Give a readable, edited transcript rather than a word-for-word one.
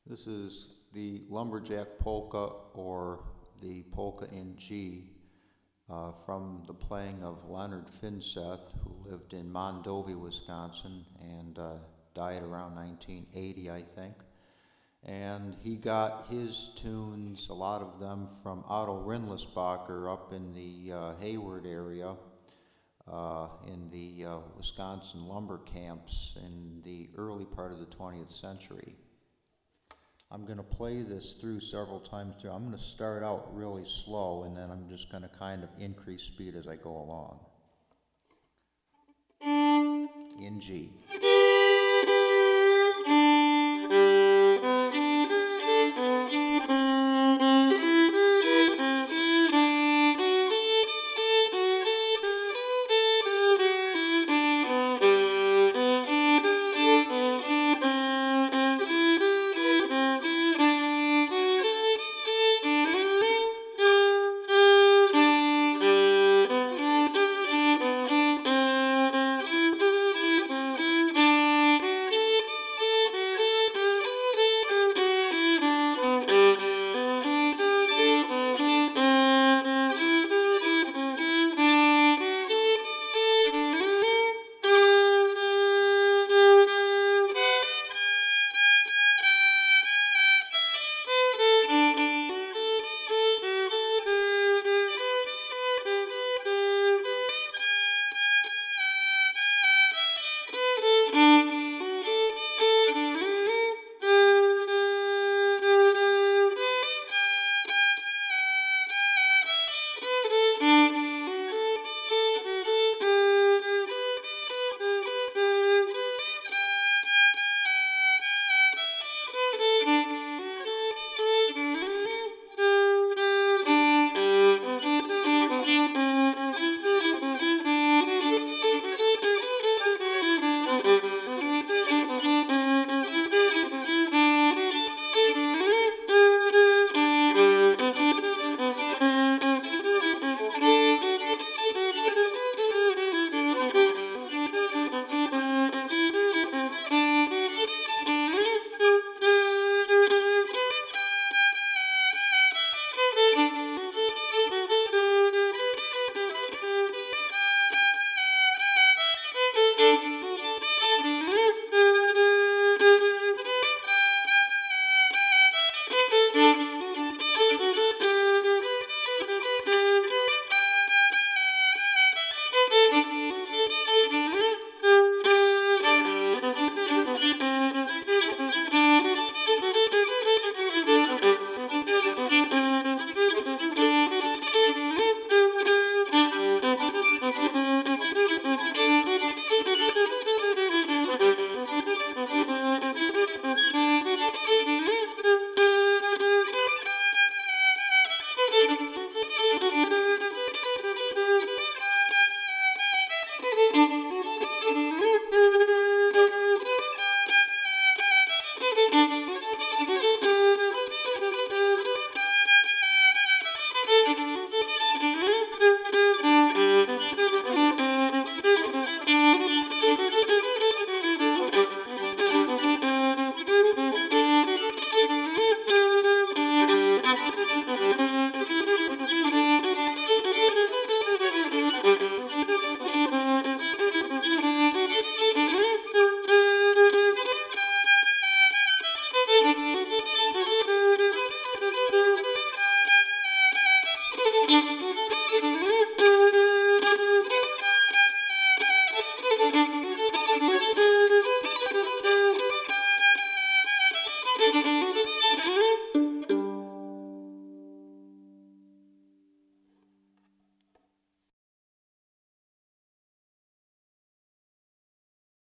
This is the Lumberjack Polka, or the Polka in G, from the playing of Leonard Finseth, who lived in Mondovi, Wisconsin, and died around 1980, I think. And he got his tunes, a lot of them, from Otto Rindlisbacher up in the Hayward area, in the Wisconsin lumber camps in the early part of the 20th century. I'm going to play this through several times too. I'm going to start out really slow, and then I'm just going to kind of increase speed as I go along. In G.